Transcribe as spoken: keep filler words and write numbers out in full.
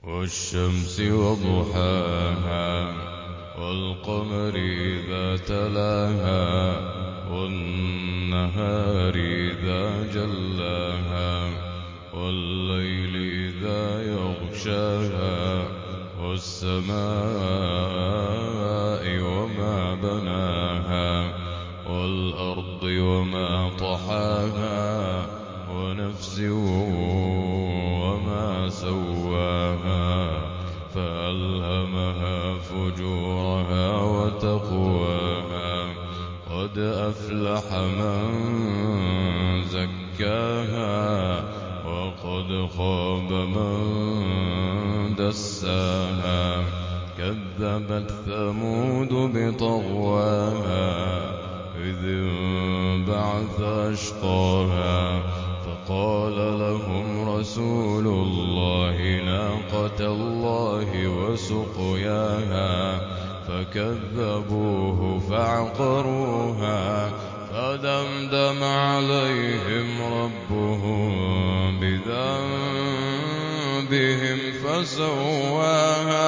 والشمس وضحاها والقمر إذا تلاها والنهار إذا جلاها والليل إذا يغشاها والسماء وما بناها والأرض وما طحاها ونفس وما سواها فألهمها فجورها وتقواها قد أفلح من زكاها وقد خاب من دساها كذبت ثمود بطغواها إذ انبعث أشقاها فقال لهم رسول الله ناقة الله وسقياها فكذبوه فعقروها فدمدم عليهم ربهم بذنبهم فسواها